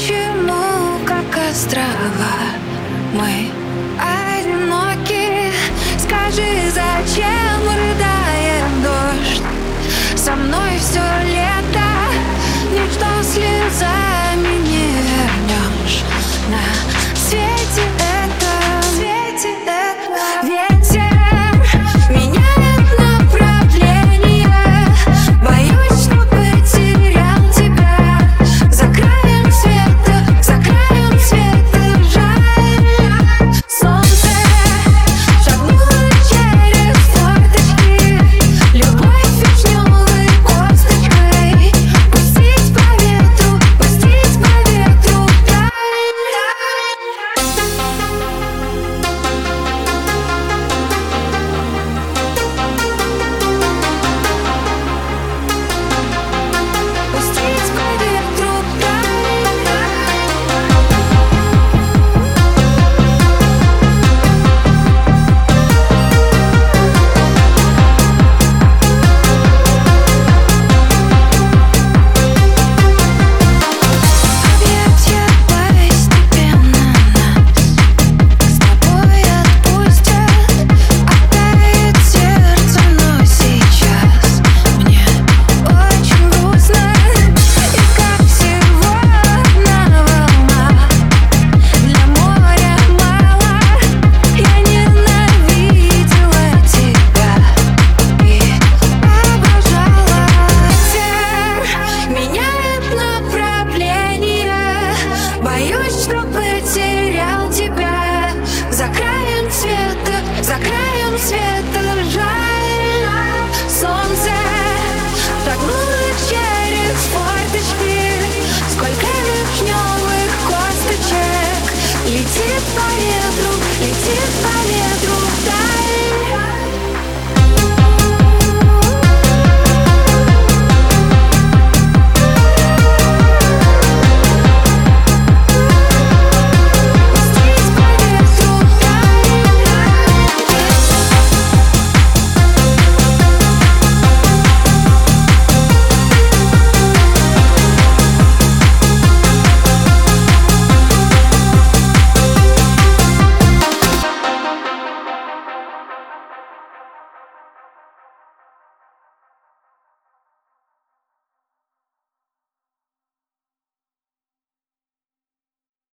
Почему, как острова, мы одиноки? Скажи, зачем рыдает дождь? Со мной все лето, ничто слезами не вернешь. На свете это, ветер меняет направление. Боюсь, что потерял тебя. За краем света жаль. Солнце шагнуло через форточки. Любовь вишневой косточкой. Пустить по ветру даль. Пустить по ветру даль. Объятья постепенно нас с тобой отпустят. Оттает сердце, но сейчас мне очень грустно. И как сегодня волна, для моря мало. Я ненавидела тебя и обожала. Ветер меняет направление. Боюсь, что потерял тебя. За краем света жаль. Солнце шагнуло через форточки. Сколько вишневых косточек летит по ветру.